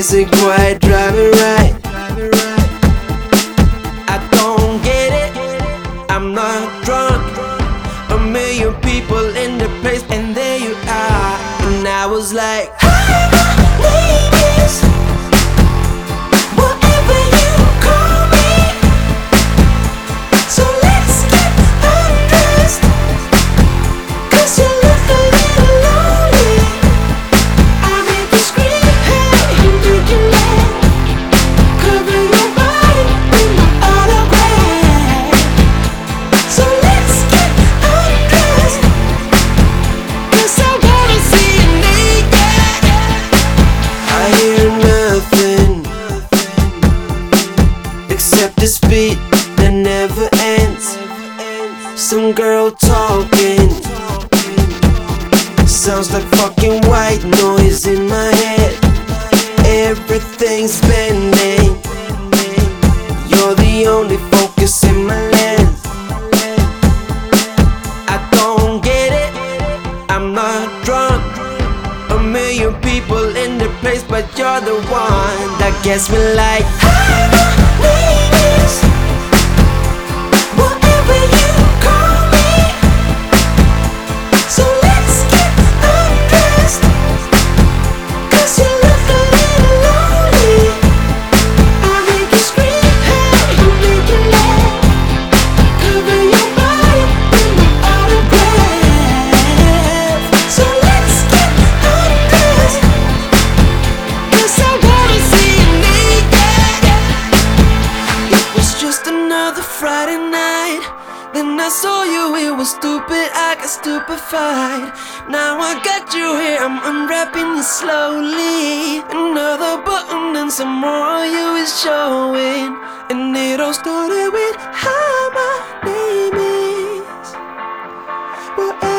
isn't quite driving right. I don't get it, I'm not drunk. A million people in the place, and there you are. And I was like, hi, my name is whatever you call me. So let's get undressed, 'cause you look a little lonely. I make you scream, hey, you can let cover your body with my autograph. So let's get undressed, 'cause I wanna see you naked. I hear nothing except this beat that never ends. Some girl talking, sounds like fucking white noise in my head. Everything's bending, you're the only focus in my lens. I don't get it, I'm not drunk. A million people in the place, but you're the one that gets me like, hi, my name is whatever you call me. So let's get undressed, 'cause you look a little lonely. I make you scream, hey, you make it laugh. Cover your body with my autograph. So let's get undressed, 'cause I wanna see you naked. It was just another Friday night, then I saw you, it was stupid, I got stupefied. Now I got you here, I'm unwrapping you slowly. Another button and some more of you is showing. And it all started with, hi, my name is whatever